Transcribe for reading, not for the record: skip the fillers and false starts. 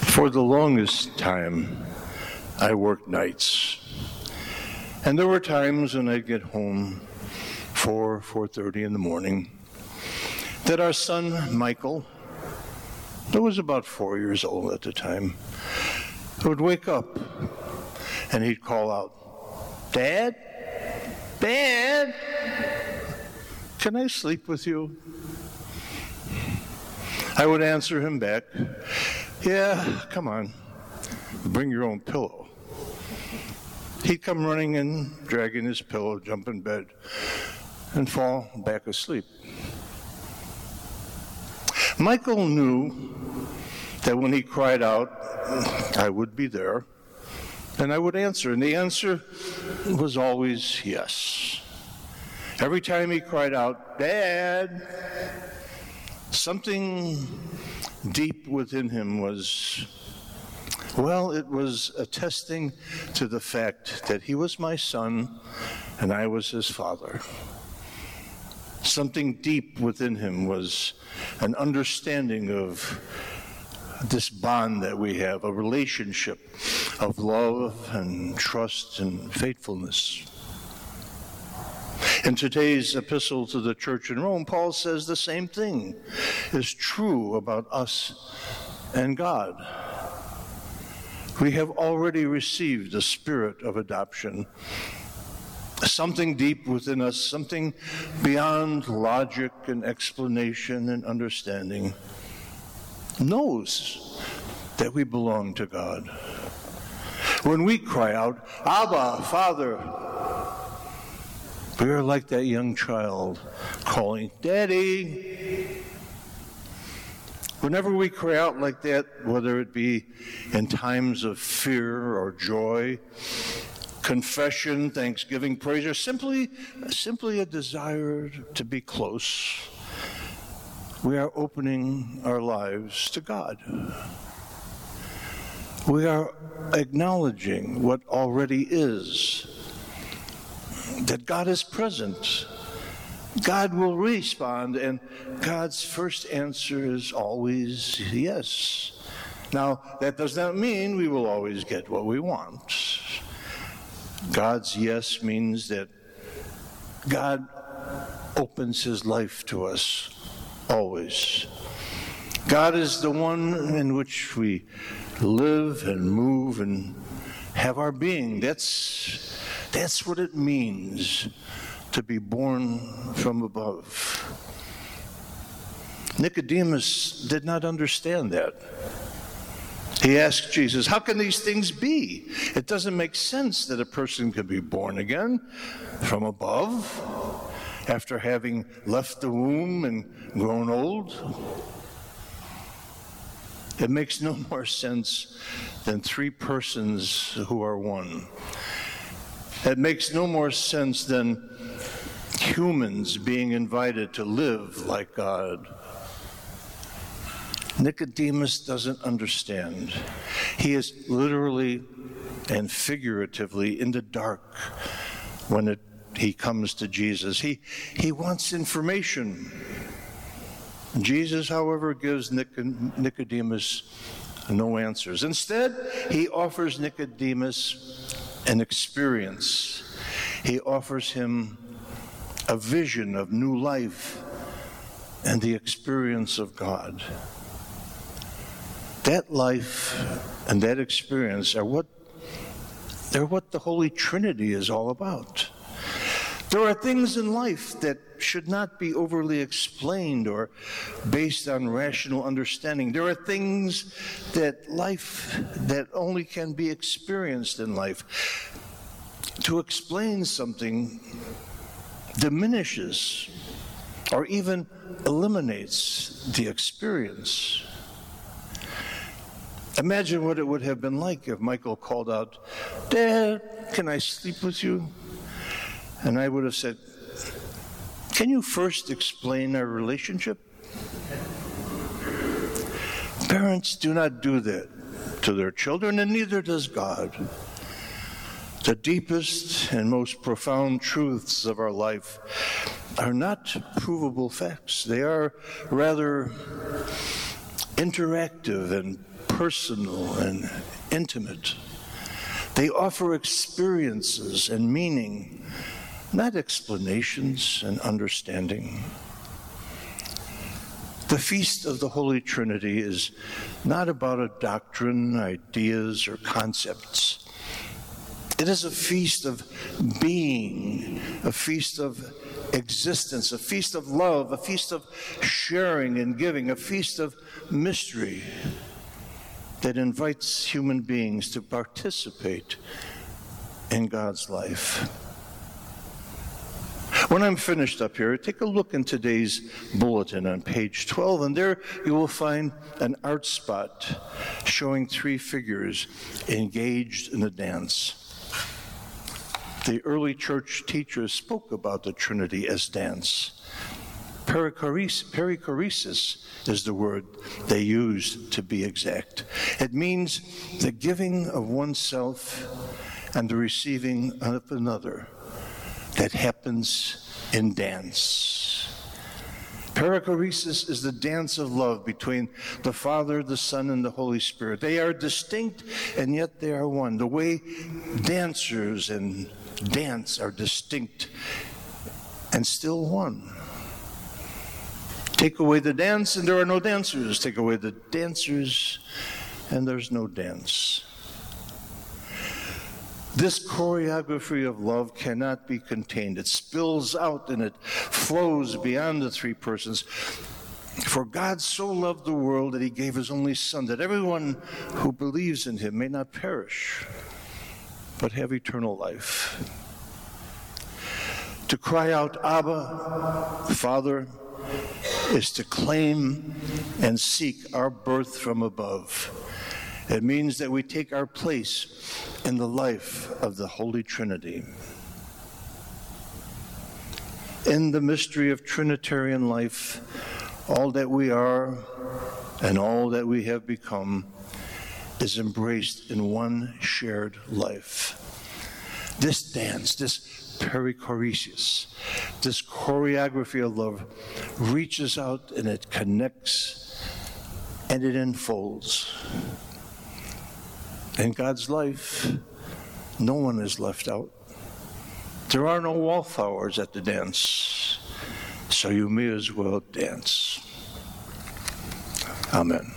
For the longest time, I worked nights. And there were times when I'd get home 4:30 in the morning that our son, Michael, who was about 4 years old at the time, would wake up and he'd call out, "Dad? Dad? Can I sleep with you?" I would answer him back, "Yeah, come on, bring your own pillow." He'd come running in, dragging his pillow, jump in bed, and fall back asleep. Michael knew that when he cried out, I would be there, and I would answer, and the answer was always yes. Every time he cried out, "Dad," something deep within him was, well, it was attesting to the fact that he was my son and I was his father. Something deep within him was an understanding of this bond that we have, a relationship of love and trust and faithfulness. In today's epistle to the church in Rome, Paul says the same thing is true about us and God. We have already received the spirit of adoption. Something deep within us, something beyond logic and explanation and understanding, knows that we belong to God. When we cry out, "Abba, Father," we are like that young child calling, "Daddy." Whenever we cry out like that, whether it be in times of fear or joy, confession, thanksgiving, praise, or simply a desire to be close, we are opening our lives to God. We are acknowledging what already is, that God is present. God will respond, and God's first answer is always yes. Now, that does not mean we will always get what we want. God's yes means that God opens his life to us always. God is the one in which we live and move and have our being. That's what it means to be born from above. Nicodemus did not understand that. He asked Jesus, "How can these things be? It doesn't make sense that a person could be born again from above after having left the womb and grown old." It makes no more sense than three persons who are one. It makes no more sense than humans being invited to live like God. Nicodemus doesn't understand. He is literally and figuratively in the dark when he comes to Jesus. He wants information. Jesus, however, gives Nicodemus no answers. Instead, he offers Nicodemus an experience. He offers him a vision of new life and the experience of God. That life and that experience are what the Holy Trinity is all about. There are things in life that should not be overly explained or based on rational understanding. There are things that only can be experienced in life. To explain something diminishes or even eliminates the experience. Imagine what it would have been like if Michael called out, "Dad, can I sleep with you?" And I would have said, "Can you first explain our relationship?" Parents do not do that to their children, and neither does God. The deepest and most profound truths of our life are not provable facts. They are rather interactive and personal and intimate. They offer experiences and meaning, not explanations and understanding. The Feast of the Holy Trinity is not about a doctrine, ideas, or concepts. It is a feast of being, a feast of existence, a feast of love, a feast of sharing and giving, a feast of mystery that invites human beings to participate in God's life. When I'm finished up here, take a look in today's bulletin on page 12, and there you will find an art spot showing 3 figures engaged in a dance. The early church teachers spoke about the Trinity as dance. Perichoresis is the word they used, to be exact. It means the giving of oneself and the receiving of another that happens in dance. Perichoresis is the dance of love between the Father, the Son, and the Holy Spirit. They are distinct, and yet they are one. The way dancers and dance are distinct and still one. Take away the dance, and there are no dancers. Take away the dancers, and there's no dance. This choreography of love cannot be contained. It spills out and it flows beyond the 3 persons. For God so loved the world that he gave his only Son, that everyone who believes in him may not perish, but have eternal life. To cry out, Abba, Father, is to claim and seek our birth from above. It means that we take our place in the life of the Holy Trinity. In the mystery of Trinitarian life, all that we are and all that we have become is embraced in one shared life. This dance, this perichoresis, this choreography of love reaches out and it connects and it enfolds. In God's life, no one is left out. There are no wallflowers at the dance, so you may as well dance. Amen.